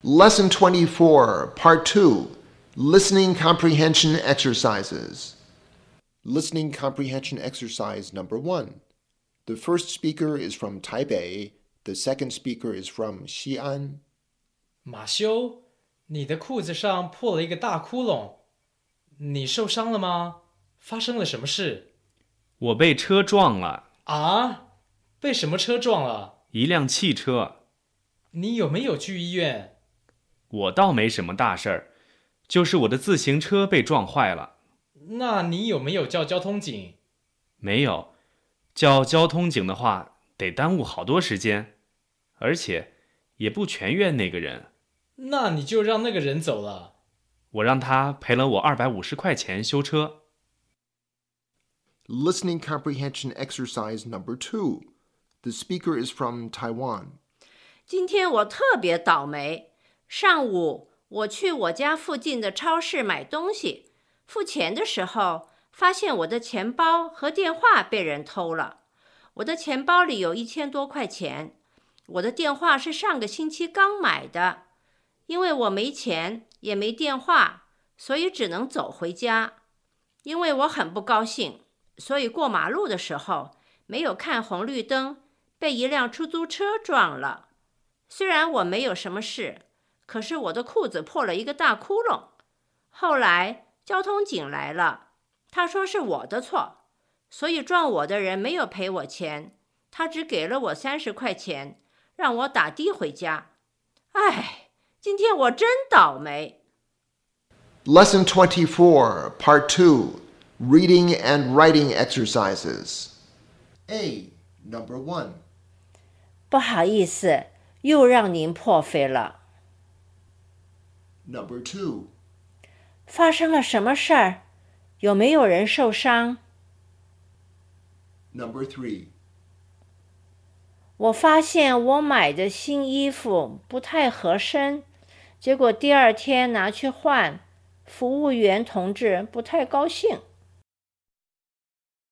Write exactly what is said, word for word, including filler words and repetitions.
Lesson twenty-four, Part two, Listening Comprehension Exercises. Listening Comprehension Exercise number one. The first speaker is from Taipei. The second speaker is from Xi'an. 马修，你的裤子上破了一个大窟窿，你受伤了吗？发生了什么事？ 我被车撞了。 啊？被什么车撞了？ 一辆汽车。 你有没有去医院？ 我倒没什么大事儿，就是我的自行车被撞坏了。 那你有没有叫交通警？ 没有，叫交通警的话得耽误好多时间，而且也不全怨那个人。 那你就让那个人走了。 我让他赔了我二百五十块钱修车。 Listening Comprehension Exercise number two. The speaker is from Taiwan. 今天我特别倒霉。上午我去我家附近的超市买东西，付钱的时候发现我的钱包和电话被人偷了。我的钱包里有一千多块钱，我的电话是上个星期刚买的。因为我没钱也没电话，所以只能走回家。因为我很不高兴，所以过马路的时候没有看红绿灯，被一辆出租车撞了。虽然我没有什么事，可是我的裤子破了一个大窟窿。后来交通警来了，他说是我的错，所以撞我的人没有赔我钱，他只给了我三十块钱，让我打的回家。唉，今天我真倒霉。 Lesson twenty-four, Part two, Reading and Writing Exercises. A. Number one. 不好意思，又让您破费了。 Number two. 发生了什么事儿？有没有人受伤？ Number three. 我发现我买的新衣服不太合身，结果第二天拿去换，服务员同志不太高兴。